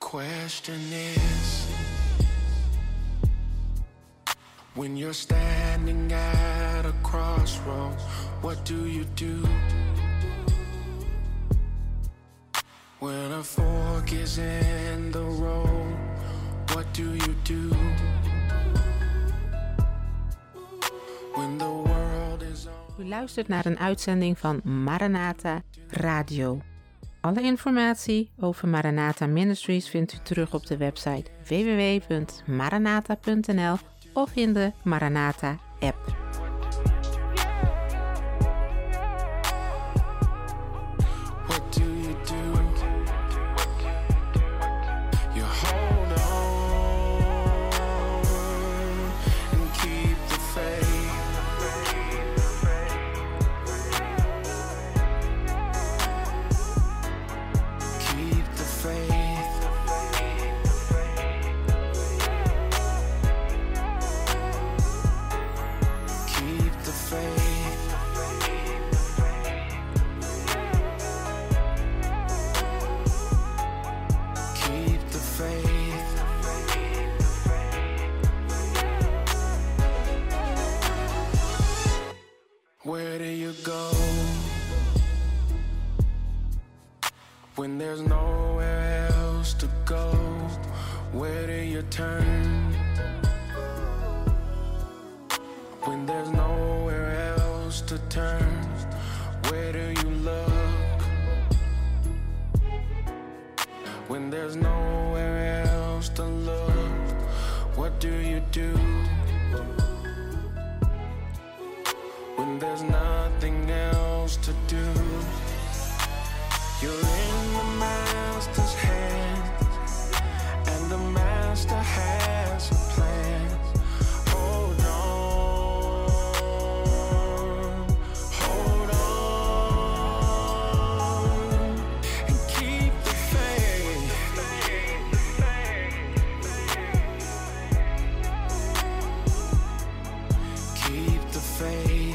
question is, when you're standing at a crossroads, what do you do? When a fork is in the road, what do you do? When the world is on... U luistert naar een uitzending van Maranatha Radio. Alle informatie over Maranatha Ministries vindt u terug op de website www.maranatha.nl of in de Maranatha app. Where do you go when there's nowhere else to go? Where do you turn when there's nowhere else to turn? Where do you look when there's nowhere else to look? What do you do when there's nothing else to do? You're in the master's hands, and the master has a plan. Hold on, and keep the faith. Keep the faith.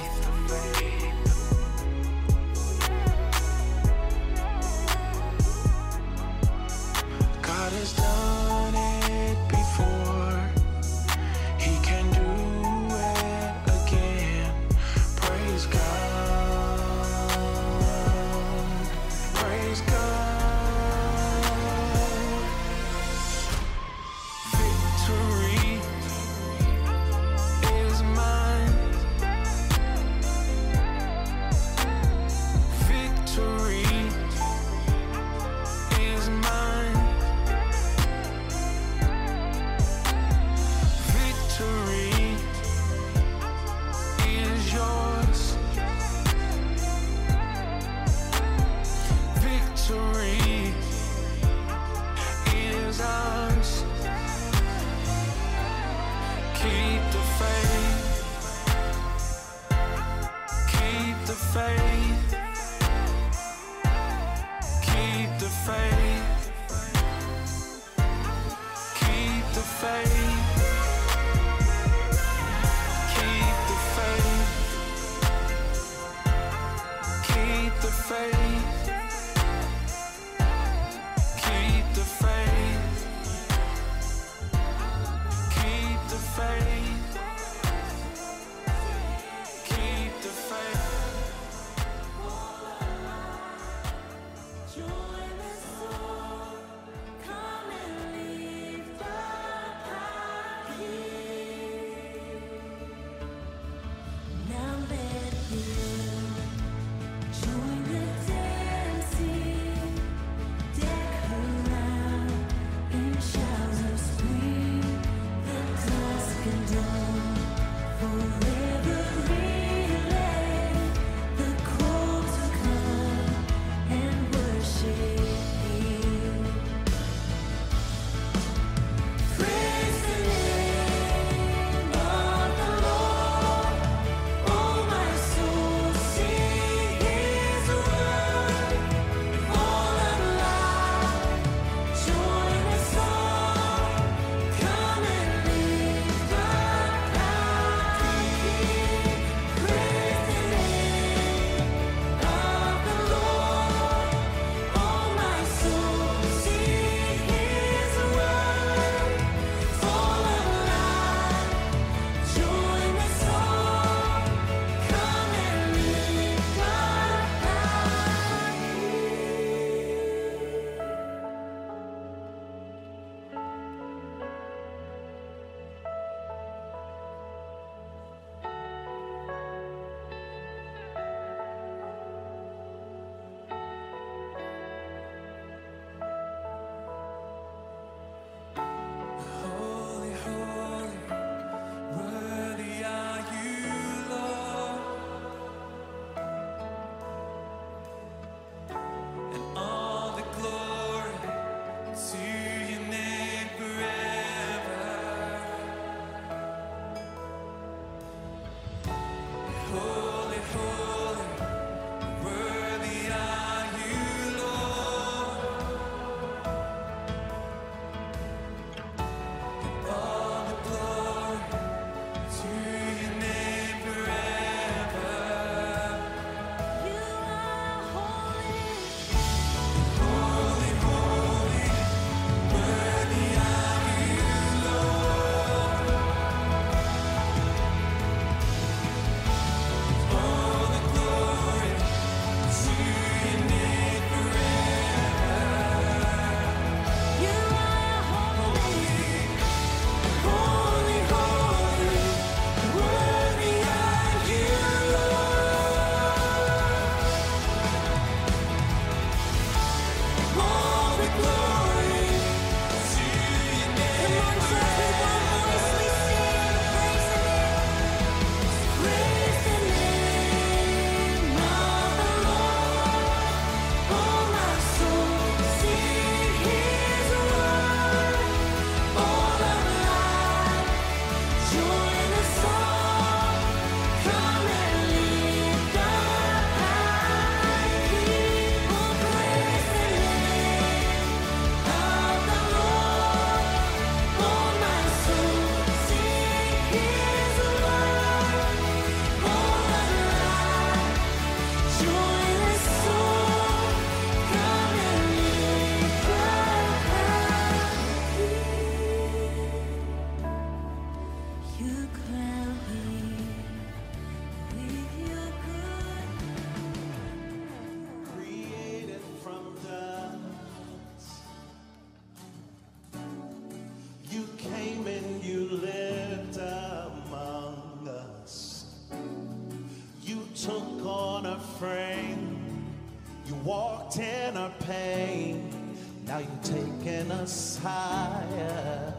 us higher.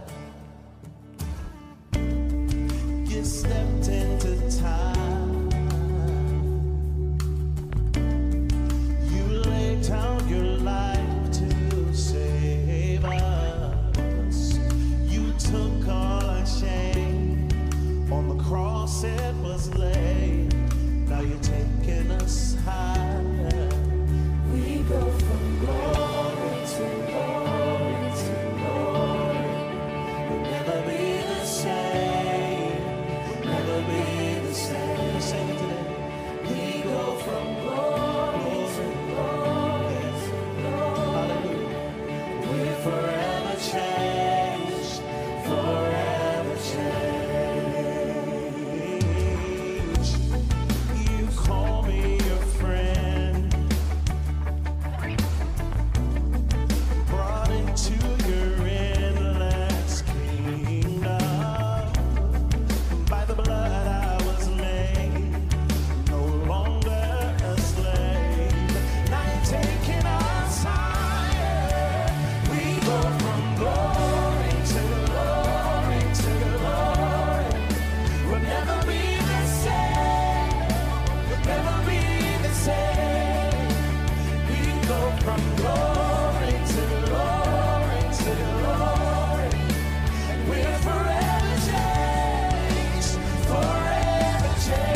You stepped into time. You laid down your life to save us. You took all our shame. On the cross it was laid. Now you're taking us higher. We go from glory to glory to glory. We'll never be the same. We'll never be the same. Sing it today. We go from glory to glory to glory. Hallelujah. We're forever changed. Forever changed. You call me your friend. Brought into your endless kingdom. By the blood I was made, no longer a slave. Now you're taking us higher. We go from glory to glory to glory. We'll never be the same. We'll never be the same. We go from glory to glory to glory. And we're forever changed. Forever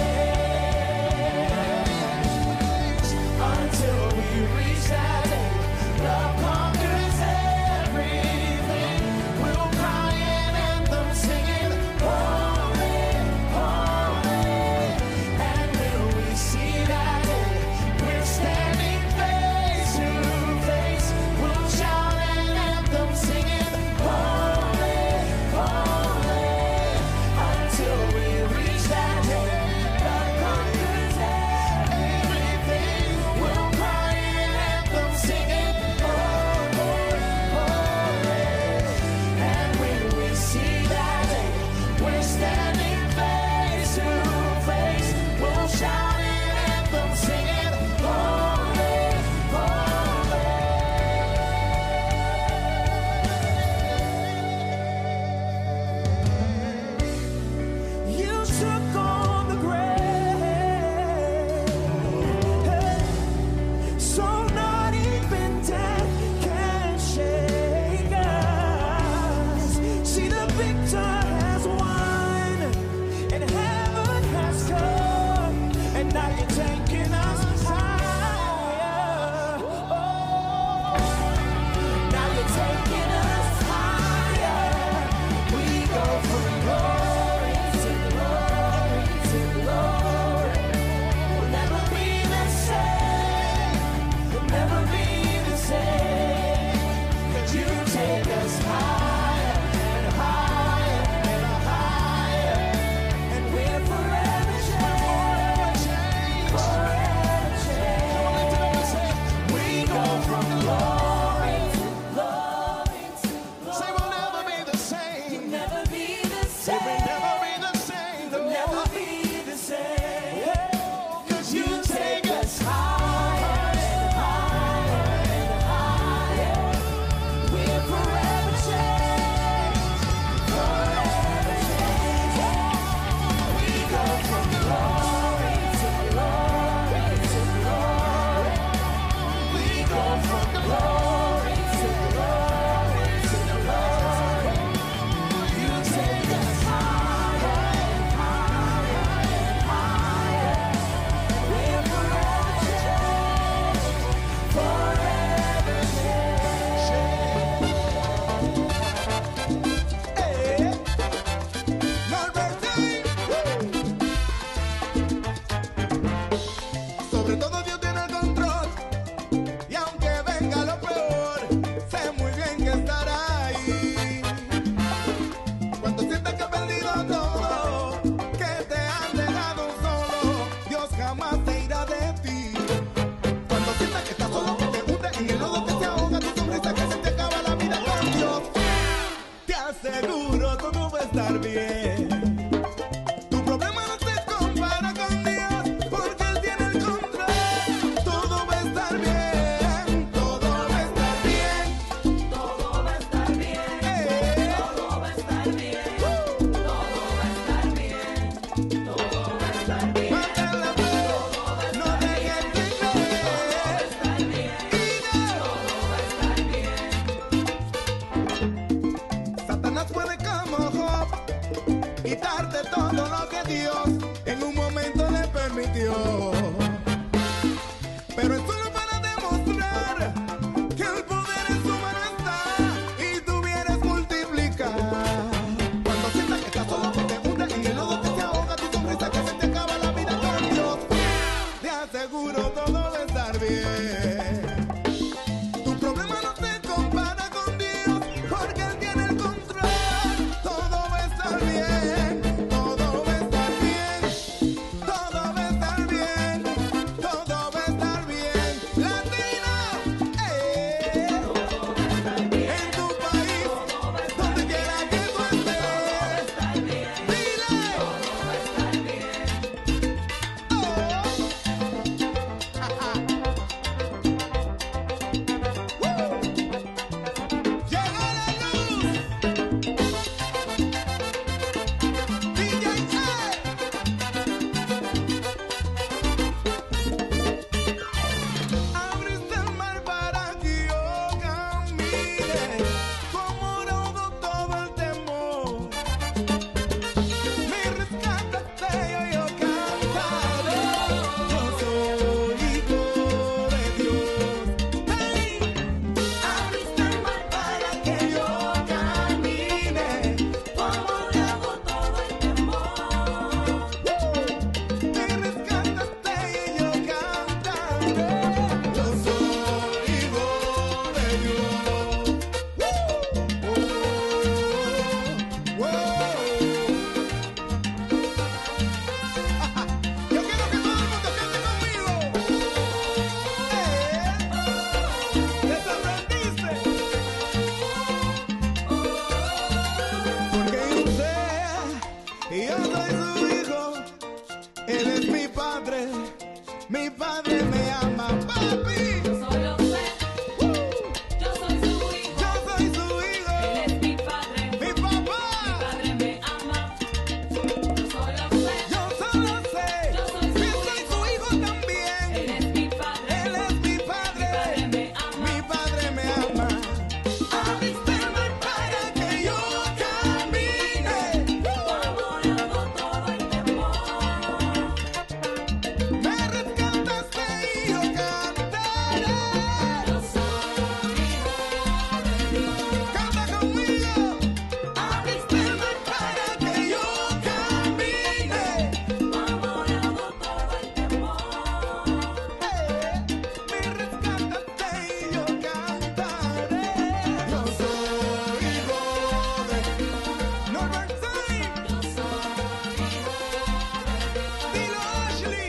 changed. Until we reach that day, love conquers everything. We'll cry an anthem singing, holy, holy. And when we see that day, we're standing face to face. We'll shout an anthem singing, holy, holy. Until we reach that day, love conquers everything. We'll cry an anthem singing, holy, holy. And when we see that day, we're standing face to face. We'll shout an anthem singing, holy, holy. You took on the grave, so not even death can shake us. See, the victor has won, and heaven has come, and now you're taking us higher. Oh, now you're taking us higher. We go from glory to glory to glory. We'll never be the same. We'll never be the same. 'Cause you take us higher and higher and higher. And we're forever changed. Forever changed. We go from glory to glory to glory. Say we'll never be the same. We'll never be the same. We'll never be the same. We'll never be the same. 'Cause you take us higher and higher and higher. We're forever changed. Forever changed. We go from glory to glory to glory. We go from glory to glory to glory. You take us higher and higher and higher. We're forever changed. Forever Sobre todo Dios tiene el control, y aunque venga lo peor, sé muy bien que estará ahí. Cuando sientas que has perdido todo, que te han dejado solo, Dios jamás se irá de ti. Cuando sientas que estás solo, que te hunde en el lodo, que te ahoga tu sonrisa, que se te acaba la vida con Dios, te aseguro todo va a estar bien. Tu problema no se compara con Dios, porque Él tiene el control. Todo va a estar bien, todo va a estar bien, todo va a estar quitarte todo lo que Dios en un momento le permitió. Pero es solo para demostrar que el poder en su mano está y tú vienes multiplicar. Cuando sientas que estás solo, que te hundes en el lodo que se ahoga tu sonrisa, que se te acaba la vida con Dios, te aseguro todo va a estar bien. Tu problema no se compara con Dios, porque Él tiene el control. Todo va a estar bien, todo va a estar bien, todo va a estar bien, todo va a estar bien. Latino, en tu país, donde quiera que tú estés, dile, llegó la luz, DJ, abriste el mar para que yo camine, como ahogo todo el temor. Me rescataste y hoy yo cantaré. Yo soy hijo de Dios. Hey, abriste el mar para que yo camine, como ahogo todo el temor. Me rescataste y yo cantaré. Yo soy hijo de Dios. Yo quiero que todo el mundo cante conmigo. Te sorprendiste. Porque yo sé, yo soy su hijo. Él es mi padre me ama, papi. Solo sé, yo soy su hijo, Yo soy su hijo, él es mi padre, mi papá. padre me ama. Yo solo sé, Yo solo sé yo soy que su soy hijo, su hijo también. él es mi padre, Él es mi padre me ama. mi padre me ama. Abriste el mar para que yo camine. Como ahogo todo el temor. Me rescataste y yo cantaré. Yo soy hijo de Dios. Canta conmigo. Abriste el mar para que yo camine. Como ahogo todo el temor. Me rescataste y yo cantaré. Yo soy hijo de Norbert Sainz. Yo soy hijo Dilo Ashley.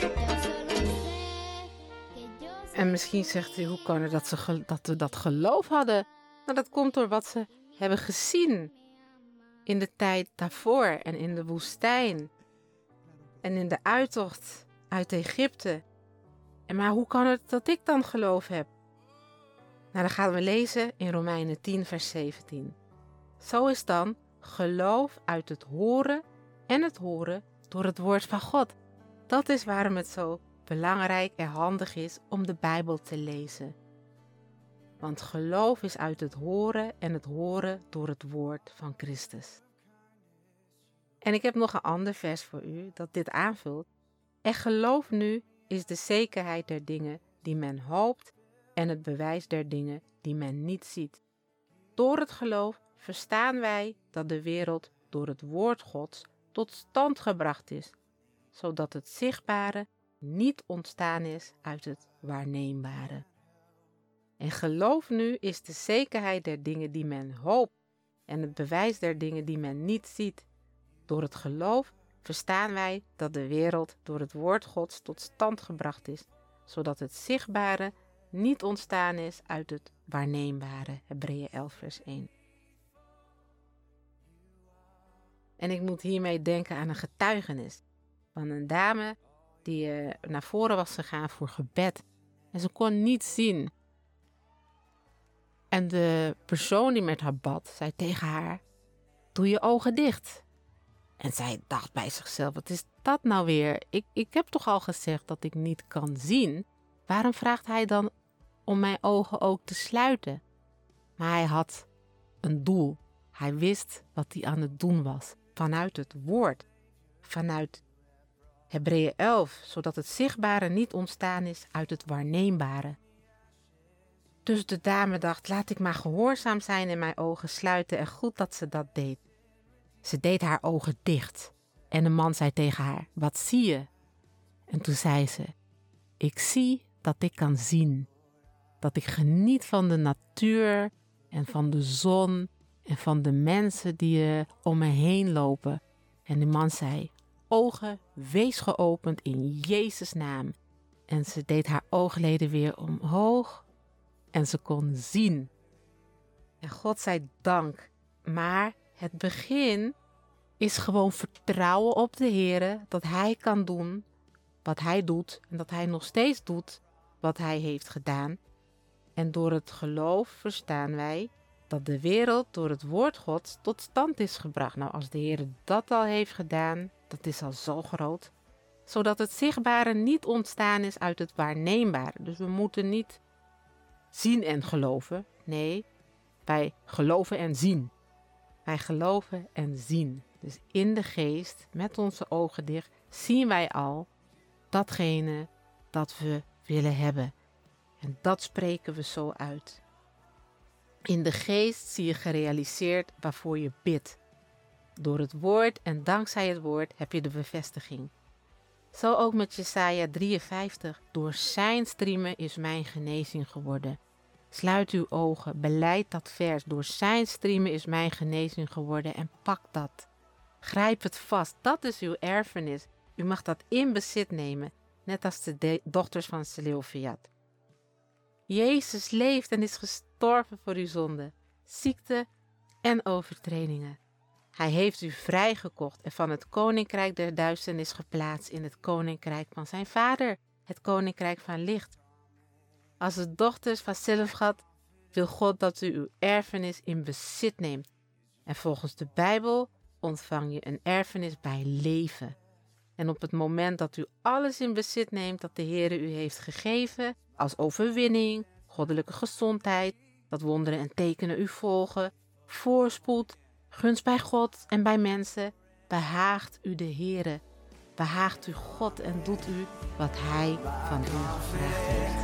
En misschien zegt u, hoe kan het dat we dat geloof hadden? Nou, dat komt door wat ze hebben gezien in de tijd daarvoor en in de woestijn en in de uittocht uit Egypte. Maar hoe kan het dat ik dan geloof heb? Nou, dan gaan we lezen in Romeinen 10 vers 17. Zo is dan geloof uit het horen en het horen door het woord van God. Dat is waarom het zo belangrijk en handig is om de Bijbel te lezen. Want geloof is uit het horen en het horen door het woord van Christus. En ik heb nog een ander vers voor u dat dit aanvult. En geloof nu is de zekerheid der dingen die men hoopt en het bewijs der dingen die men niet ziet. Door het geloof verstaan wij dat de wereld door het woord Gods tot stand gebracht is, zodat het zichtbare niet ontstaan is uit het waarneembare. En geloof nu is de zekerheid der dingen die men hoopt en het bewijs der dingen die men niet ziet. Door het geloof verstaan wij dat de wereld door het woord Gods tot stand gebracht is, zodat het zichtbare niet ontstaan is uit het waarneembare. Hebreeën 11 vers 1. En ik moet hiermee denken aan een getuigenis van een dame die naar voren was gegaan voor gebed. En ze kon niet zien. En de persoon die met haar bad, zei tegen haar, doe je ogen dicht. En zij dacht bij zichzelf, wat is dat nou weer? Ik heb toch al gezegd dat ik niet kan zien? Waarom vraagt hij dan om mijn ogen ook te sluiten? Maar hij had een doel. Hij wist wat hij aan het doen was. vanuit het woord, vanuit Hebreeën 11, zodat het zichtbare niet ontstaan is uit het waarneembare. Dus de dame dacht, laat ik maar gehoorzaam zijn en mijn ogen sluiten en goed dat ze dat deed. Ze deed haar ogen dicht en de man zei tegen haar, wat zie je? En toen zei ze, ik zie dat ik kan zien, dat ik geniet van de natuur en van de zon en van de mensen die om me heen lopen. En de man zei, ogen, wees geopend in Jezus' naam. En ze deed haar oogleden weer omhoog en ze kon zien. En God zij dank, maar het begin is gewoon vertrouwen op de Heer dat Hij kan doen wat Hij doet en dat Hij nog steeds doet wat Hij heeft gedaan. En door het geloof verstaan wij dat de wereld door het woord Gods tot stand is gebracht. Nou, als de Heer dat al heeft gedaan, dat is al zo groot, zodat het zichtbare niet ontstaan is uit het waarneembare. Dus we moeten niet zien en geloven. Nee, wij geloven en zien. Wij geloven en zien. Dus in de geest, met onze ogen dicht, zien wij al datgene dat we willen hebben. En dat spreken we zo uit. In de geest zie je gerealiseerd waarvoor je bidt. Door het woord en dankzij het woord heb je de bevestiging. Zo ook met Jesaja 53. Door zijn striemen is mijn genezing geworden. Sluit uw ogen, belijd dat vers. Door zijn striemen is mijn genezing geworden en pak dat. Grijp het vast, dat is uw erfenis. U mag dat in bezit nemen, net als de dochters van Zelofiad. Jezus leeft en is gestorven voor uw zonde, ziekte en overtredingen. Hij heeft u vrijgekocht en van het koninkrijk der duisternis geplaatst in het koninkrijk van zijn vader, het koninkrijk van licht. Als de dochters van Zelofiad wil God dat u uw erfenis in bezit neemt. En volgens de Bijbel ontvang je een erfenis bij leven. En op het moment dat u alles in bezit neemt dat de Heer u heeft gegeven, als overwinning, goddelijke gezondheid, dat wonderen en tekenen u volgen, voorspoed, gunst bij God en bij mensen, behaagt u de Heer, behaagt u God en doet u wat Hij van u gevraagd heeft.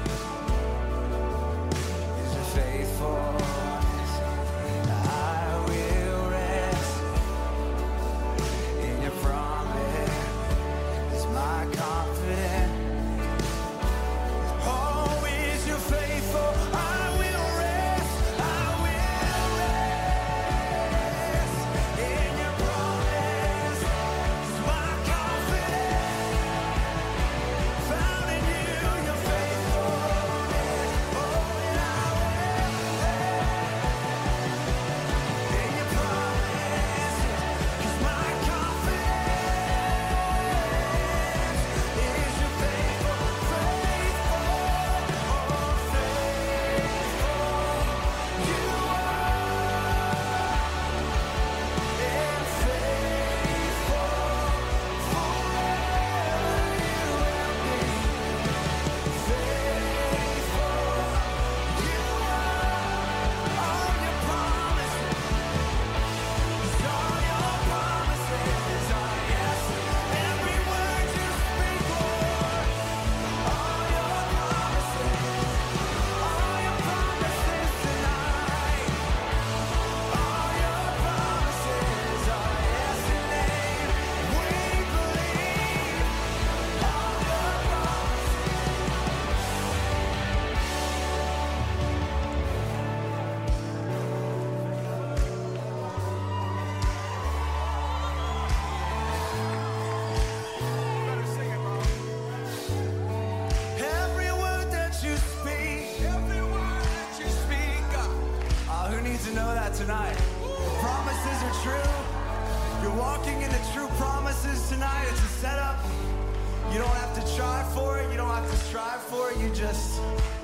Tonight, promises are true. You're walking in the true promises tonight. It's a setup. You don't have to try for it. You don't have to strive for it. You just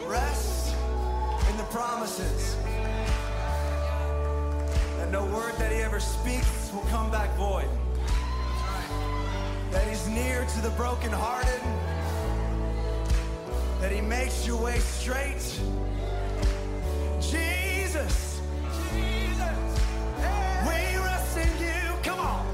rest in the promises. And no word that He ever speaks will come back void. That He's near to the brokenhearted. That He makes your way straight. Jesus. We rest in you. Come on.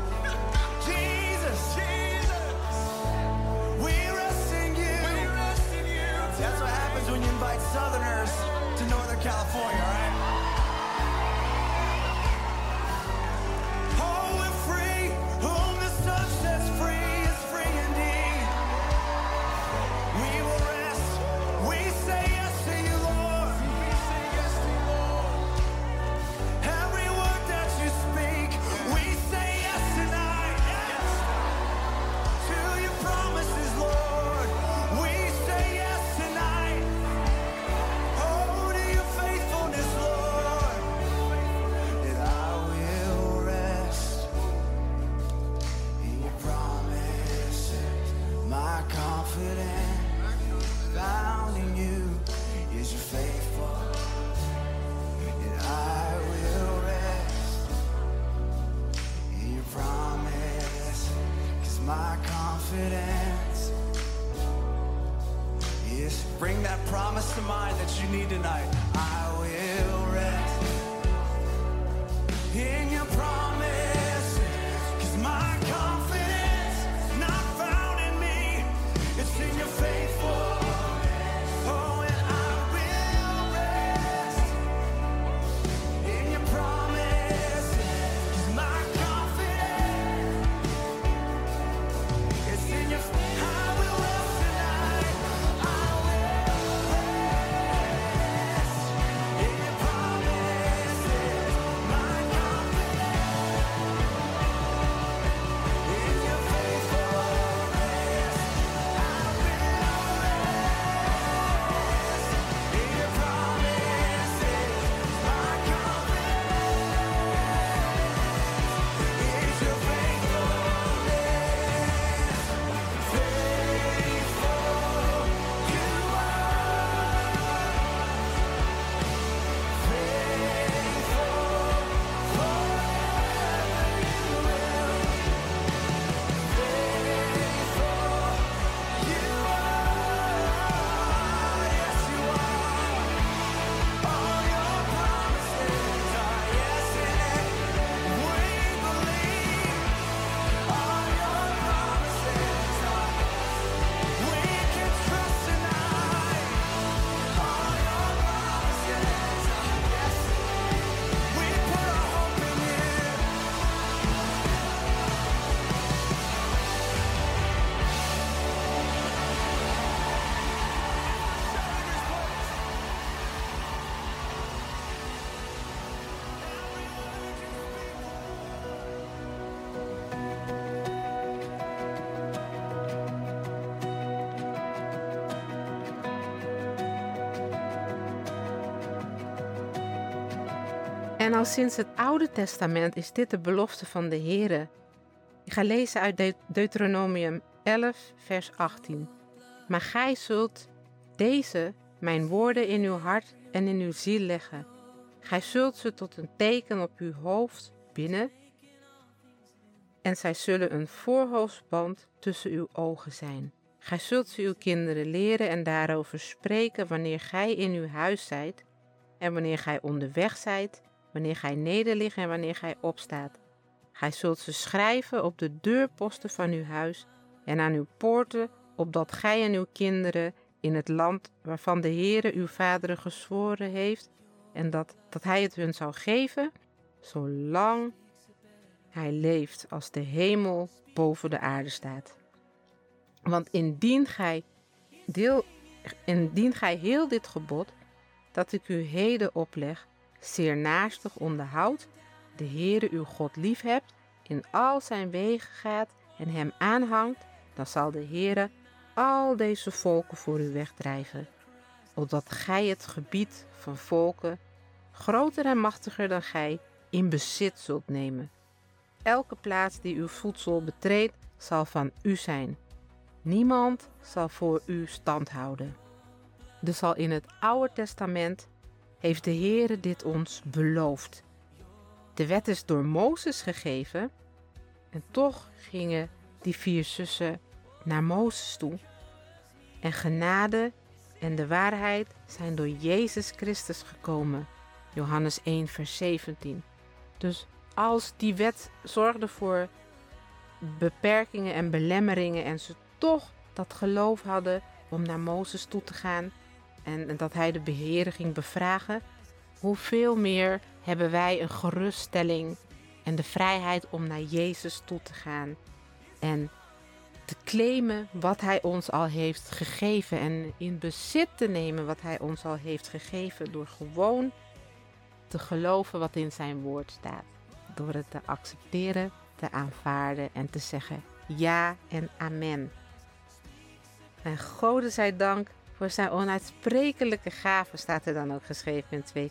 Bring that promise to mind that you need tonight. I will rest in your promise, 'cause my confidence not found in me, it's in your faithful. Oh, and I will rest in your promise, 'cause my confidence is in your. I will rest tonight. I will rest in your promises. My confidence in your faithfulness. I will rest in your promises. My confidence is your faithfulness. Faithful you are. Faithful forever you will. Faithful you are. Yes, you are. All your promises are yes and amen. We believe all your promises are. We can trust tonight. All your promises are yes. We put our hope in you. En al sinds het Oude Testament is dit de belofte van de Heere. Ik ga lezen uit Deuteronomium 11, vers 18. Maar gij zult deze, mijn woorden, in uw hart en in uw ziel leggen. Gij zult ze tot een teken op uw hoofd binden, en zij zullen een voorhoofdband tussen uw ogen zijn. Gij zult ze uw kinderen leren en daarover spreken wanneer gij in uw huis zijt, en wanneer gij onderweg zijt, wanneer gij nederligt en wanneer gij opstaat. Gij zult ze schrijven op de deurposten van uw huis en aan uw poorten, opdat gij en uw kinderen in het land waarvan de Heere uw vaderen gezworen heeft, en dat hij het hun zou geven, zolang hij leeft als de hemel boven de aarde staat. Want indien gij heel dit gebod, dat ik u heden opleg, zeer naastig onderhoudt, de Heere uw God liefhebt, in al zijn wegen gaat en hem aanhangt, dan zal de Heere al deze volken voor u wegdrijven, opdat gij het gebied van volken, groter en machtiger dan gij, in bezit zult nemen. Elke plaats die uw voedsel betreedt, zal van u zijn. Niemand zal voor u stand houden. Dus al in het Oude Testament heeft de Heere dit ons beloofd. De wet is door Mozes gegeven en toch gingen die 4 zussen naar Mozes toe. En genade en de waarheid zijn door Jezus Christus gekomen. Johannes 1 vers 17. Dus als die wet zorgde voor beperkingen en belemmeringen en ze toch dat geloof hadden om naar Mozes toe te gaan en dat hij de Heere ging bevragen, hoeveel meer hebben wij een geruststelling en de vrijheid om naar Jezus toe te gaan en te claimen wat hij ons al heeft gegeven en in bezit te nemen wat hij ons al heeft gegeven door gewoon te geloven wat in zijn woord staat. Door het te accepteren, te aanvaarden en te zeggen ja en amen. En Gode zij dank voor zijn onuitsprekelijke gaven, staat er dan ook geschreven in 2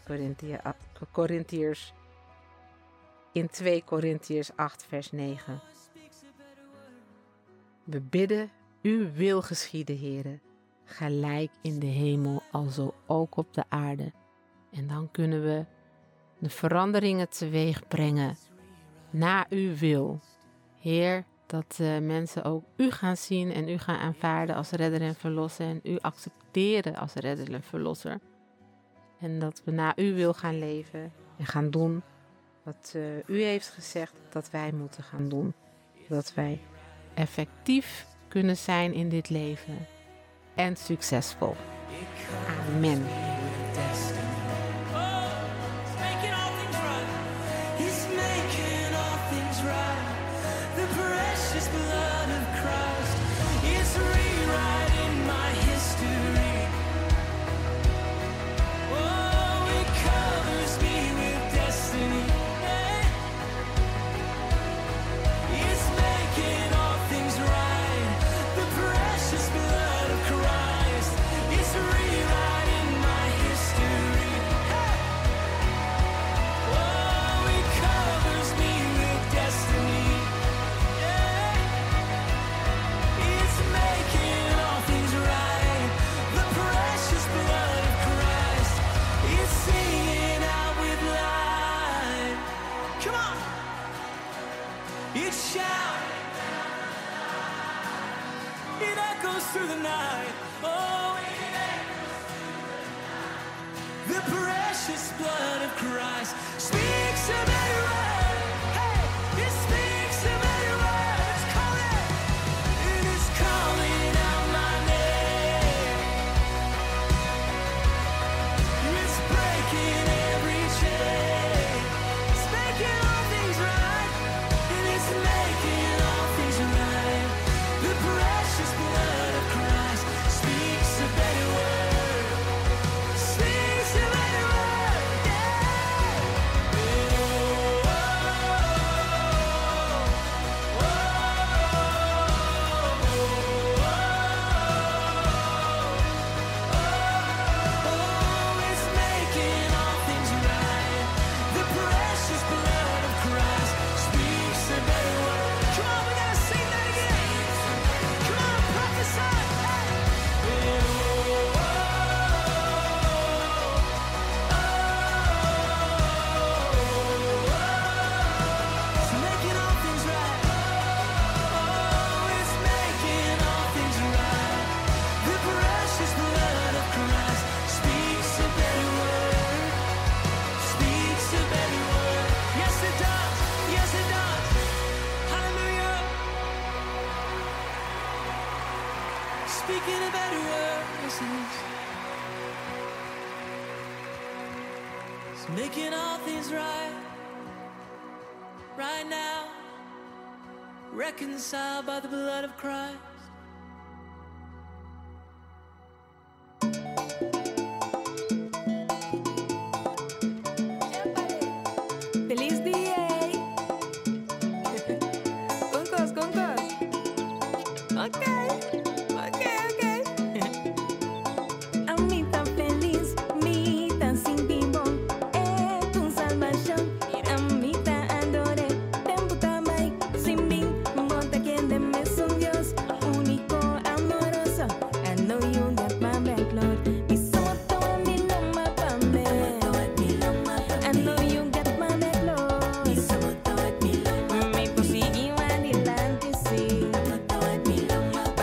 Korintiërs 8 vers 9. We bidden, uw wil geschieden, Heere, gelijk in de hemel, alzo ook op de aarde. En dan kunnen we de veranderingen teweeg brengen naar uw wil. Heer, Dat mensen ook u gaan zien en u gaan aanvaarden als redder en verlosser. En u accepteren als redder en verlosser. En dat we naar u wil gaan leven en gaan doen wat u heeft gezegd dat wij moeten gaan doen. Zodat wij effectief kunnen zijn in dit leven. En succesvol. Amen. Making all things right. He's making all things right. The precious blood of Christ is rewriting my history. Oh, it covers me with destiny. It's making all things right. The precious blood of Christ is rewriting my history. Oh, it covers me with destiny. It's making all things right. The precious blood of Christ is singing out with life. Come on. It shouts. It echoes through the night. Oh, it echoes through the night. The precious blood of Christ speaks a better word. Hey, it speaks a better word. It's calling. It is calling out my name. It's breaking every chain. It's making all things right. And it's making all things right. The precious blood of Christ speaks a better word. Speaks a better word. Yeah. Oh, it's making all things right. The precious blood of Christ speaks a better word. Come on, we gotta sing that again. Come on, prophesy. It's making all things right. Oh, it's making all things right. The precious blood of Christ speaks a better word. Speaks a better word. Yes, it does. Yes, it does. Hallelujah. Speaking a better word. Yes, it is. It's making all things right. Right now. Reconciled by the blood of Christ. Feliz día. Concos, concos. Ok, ok, ok. A mí tan feliz, mi tan sin timbón. Tu salvación. A mí tan adoré. Tempo também, sin mim. Monta quien de me son Dios. Único, amoroso. I know you got my back, Lord. Mi soto, mi loma, pame. I know you got my back, Lord. Me prosiguió adelante, sí.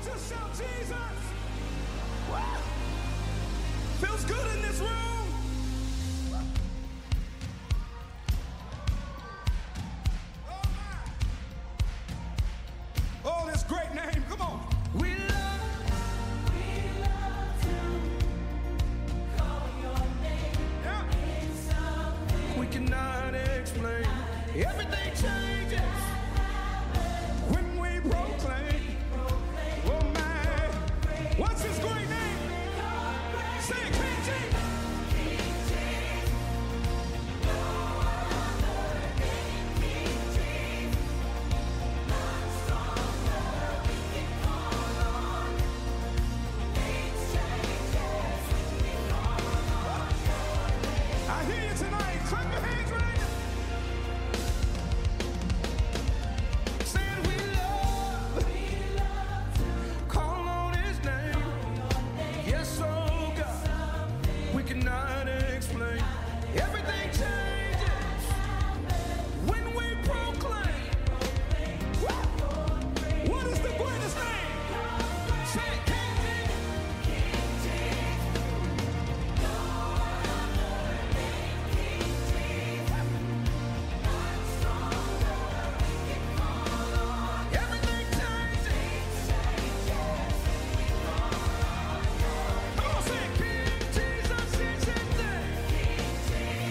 Just shout Jesus. Wow. Feels good in this room. Oh, this great name. Come on. We love to call your name. Yeah. It's something We cannot explain. Everything changes when we proclaim. Oh man, what's his great name? Say it, King James. I hear you tonight. Clap your hands right now. Saying we love. Call on his name. Yes, oh God. We cannot explain. Everything changes when we proclaim. Woo! What is the greatest name? Say it, King James. Everything changes. Come on, say it, King Jesus is his name.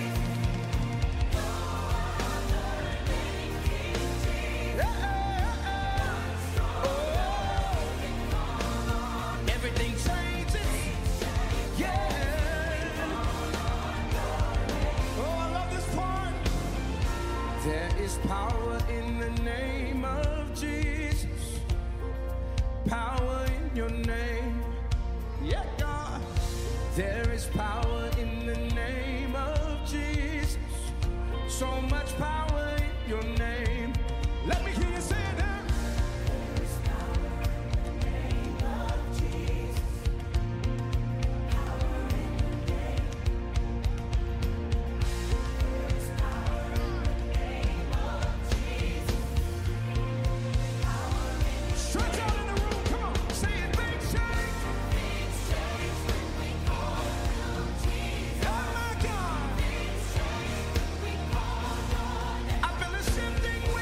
Oh, everything changes. Yeah. Oh, I love this part. There is power in the name of Jesus. Power in your name. Yeah, God. There is power in the name of Jesus. So much power in your name. Let me hear you say it now. Stretch out in the room. Come on. Say it, things change. Oh my God. I feel a shifting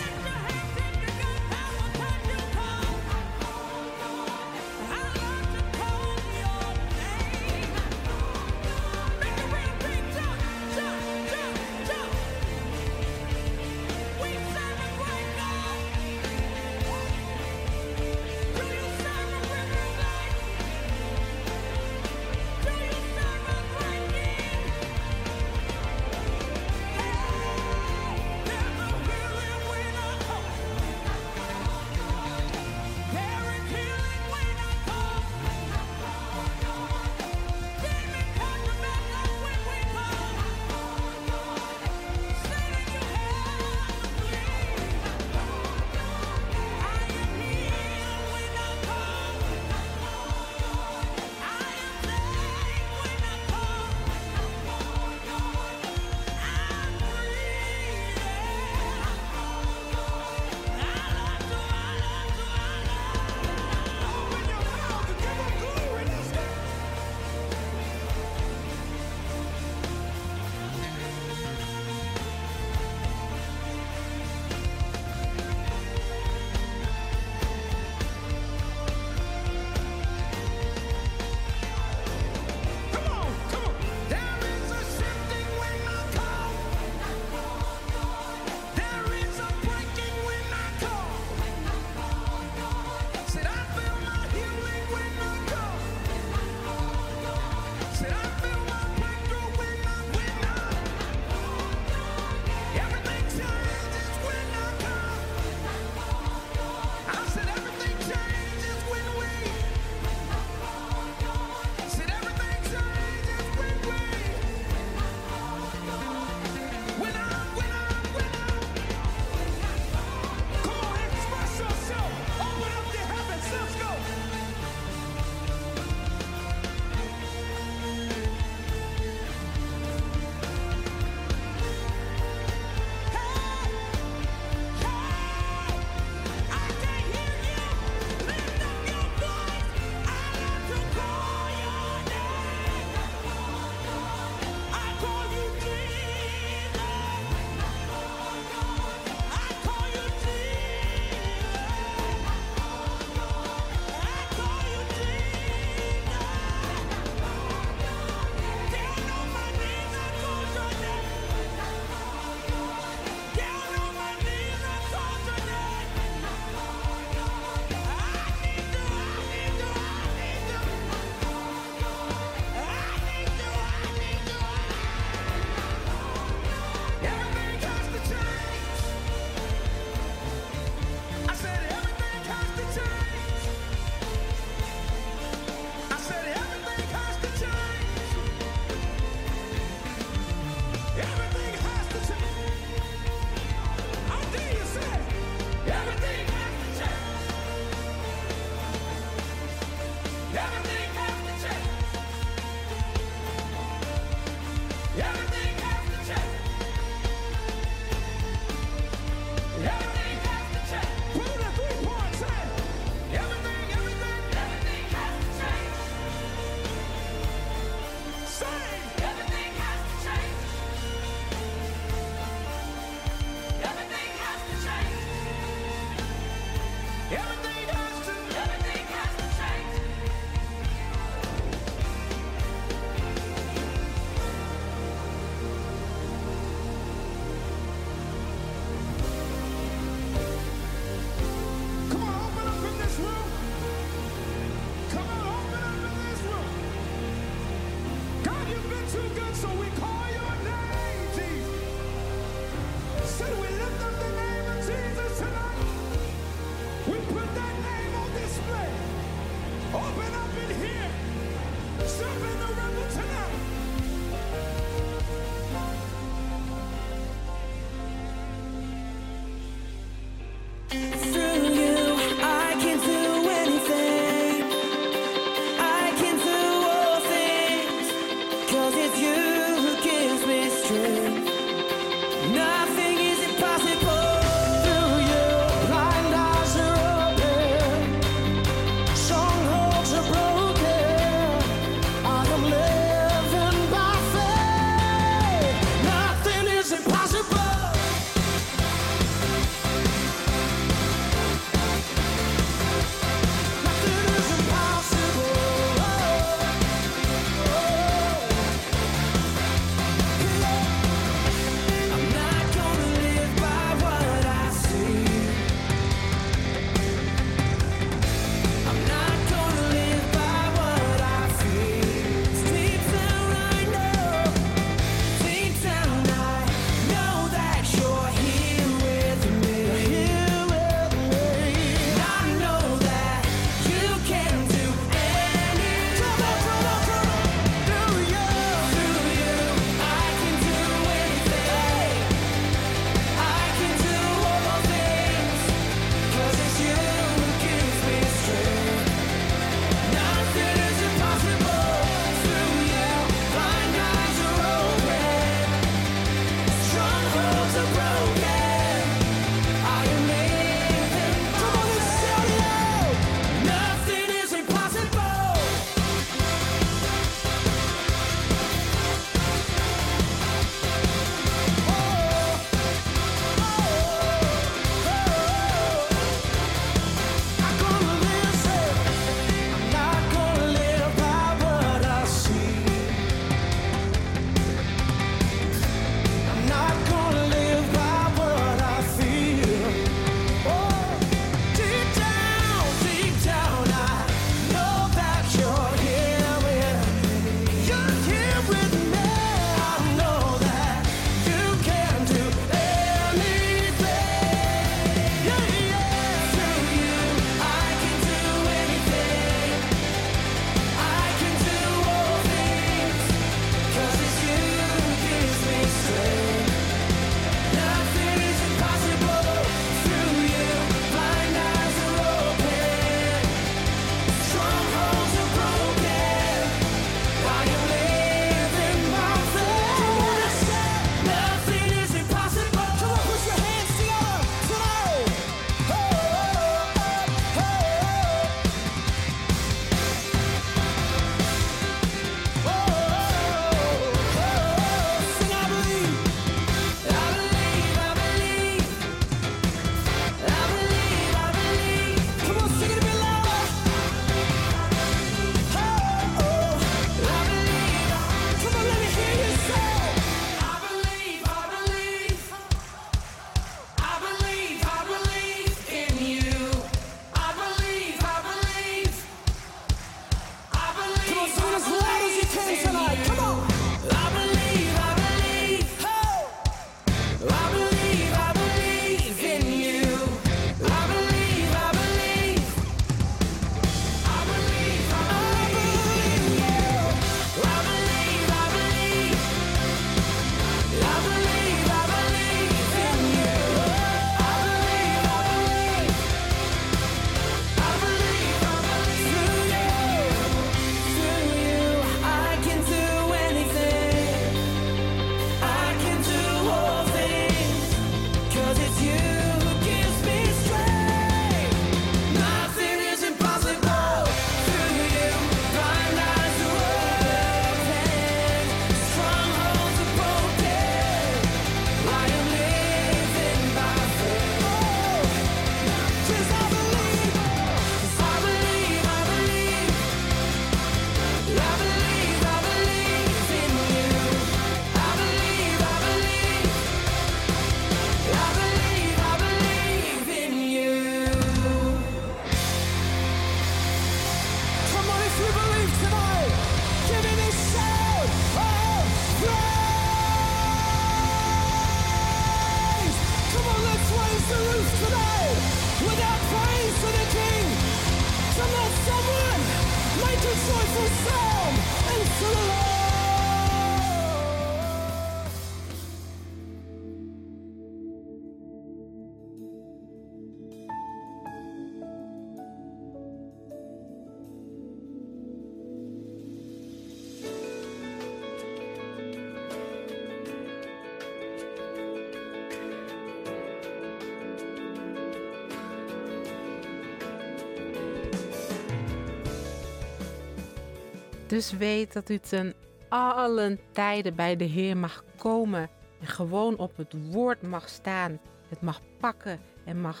Dus weet dat u ten allen tijden bij de Heer mag komen en gewoon op het woord mag staan. Het mag pakken en mag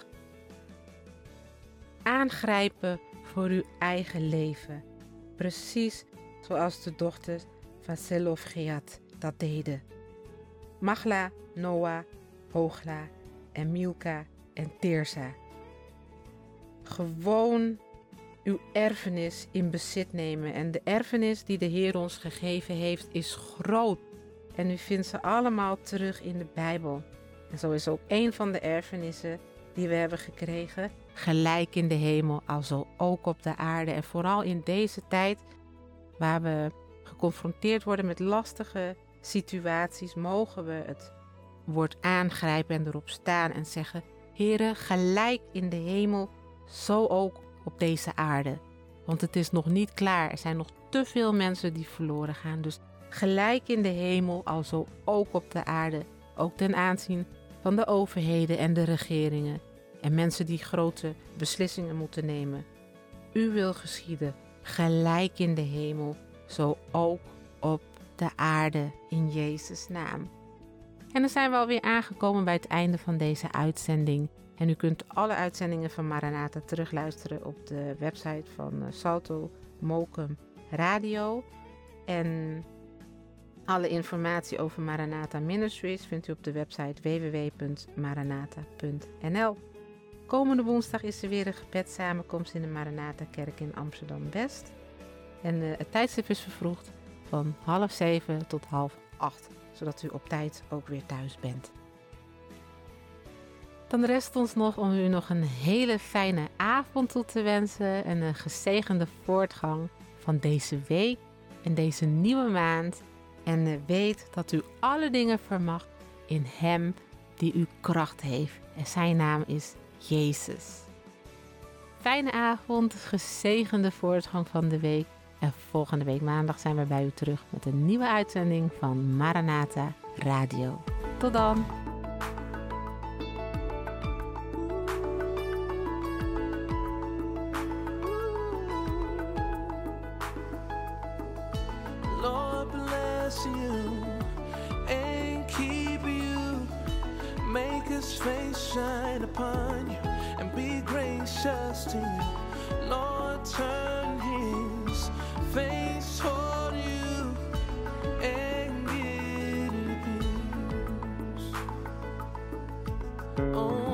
aangrijpen voor uw eigen leven. Precies zoals de dochters van Zelofgeat dat deden. Magla, Noah, Hogla en Milka en Tirsa. Gewoon uw erfenis in bezit nemen. En de erfenis die de Heer ons gegeven heeft is groot. En u vindt ze allemaal terug in de Bijbel. En zo is ook een van de erfenissen die we hebben gekregen, gelijk in de hemel, alzo ook op de aarde. En vooral in deze tijd waar we geconfronteerd worden met lastige situaties, mogen we het woord aangrijpen en erop staan en zeggen: Heere, gelijk in de hemel, zo ook op deze aarde. Want het is nog niet klaar. Er zijn nog te veel mensen die verloren gaan. Dus gelijk in de hemel, alzo ook op de aarde. Ook ten aanzien van de overheden en de regeringen. En mensen die grote beslissingen moeten nemen. U wil geschieden, gelijk in de hemel, zo ook op de aarde, in Jezus' naam. En dan zijn we alweer aangekomen bij het einde van deze uitzending. En u kunt alle uitzendingen van Maranatha terugluisteren op de website van Salto Mokum Radio. En alle informatie over Maranatha Ministries vindt u op de website www.maranatha.nl. Komende woensdag is er weer een gebedssamenkomst in de Maranatha Kerk in Amsterdam-West. En het tijdstip is vervroegd van 6:30 tot 7:30, zodat u op tijd ook weer thuis bent. Dan rest ons nog om u nog een hele fijne avond toe te wensen en een gezegende voortgang van deze week en deze nieuwe maand. En weet dat u alle dingen vermag in Hem die u kracht heeft. En zijn naam is Jezus. Fijne avond, gezegende voortgang van de week. En volgende week maandag zijn we bij u terug met een nieuwe uitzending van Maranatha Radio. Tot dan! Lord bless you and keep you. Make His face shine upon you and be gracious to you. Lord, turn His face toward you and give you peace. Oh,